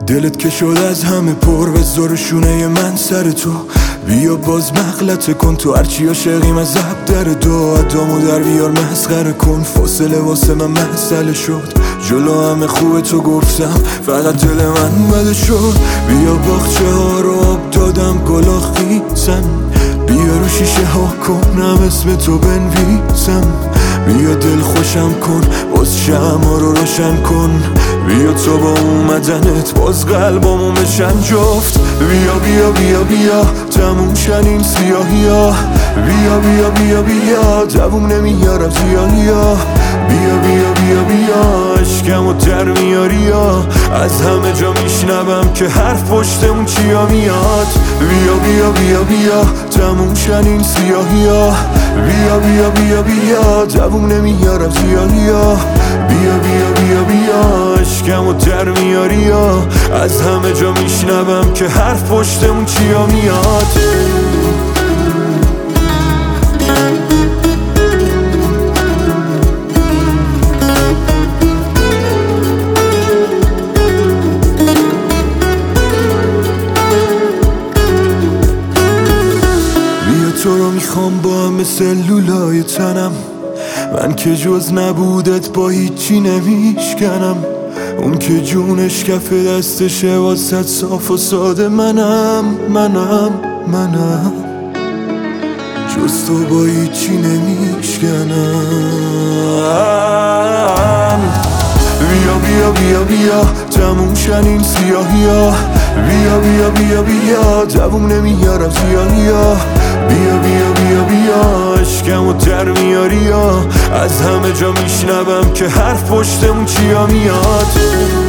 دلت که شد از همه پر به زور شونه من سر تو. بیا باز مغلطه کن تو هرچی عاشقیم از عب در دو. ادامو در بیار مسخره کن، فاصله واسه من مسئله شد. جلو همه خوبه تو گفتم فقط دل من بده شد. بیا باغچه ها رو آب دادم گلا خیزن، بیا رو شیشه ها کنم اسم تو بنویسم. بیا دل خوشم کن باز شمع رو روشن کن. بیا تو با اومدنت باز قلبامو بشن جفت. بیا بیا بیا بیا تموم شن این سیاهی ها. بیا بیا بیا بیا دووم نمیارم زیاهی ها. بیا بیا بیا بیا عشقمو در میاری ها. از همه جا میشنوم که حرف پشتمون چیا میاد. بیا بیا بیا بیا تموم شن این سیاهی ها. بیا بیا بیا بیا دووم نمیارم زیاهی ها. بیا بیا بیا بیا عشقمو در میاری ها. از همه جا میشنوم که حرف پشتمون چیا میاد. تو رو میخوام با همه سلولای تنم. من که جز نبودت با هیچی نمیشکنم. اون که جونش کف دستشه واسه صاف و ساده منم. جز تو با هیچی نمیشکنم. بیا بیا بیا بیا تموم شن این سیاهی ها. بیا بیا بیا بیا دووم نمیارم زیاهی ها. بیا بیا بیا بیا عشقمو در میاری ها. از همه جا میشنوم که حرف پشتمون چیا میاد.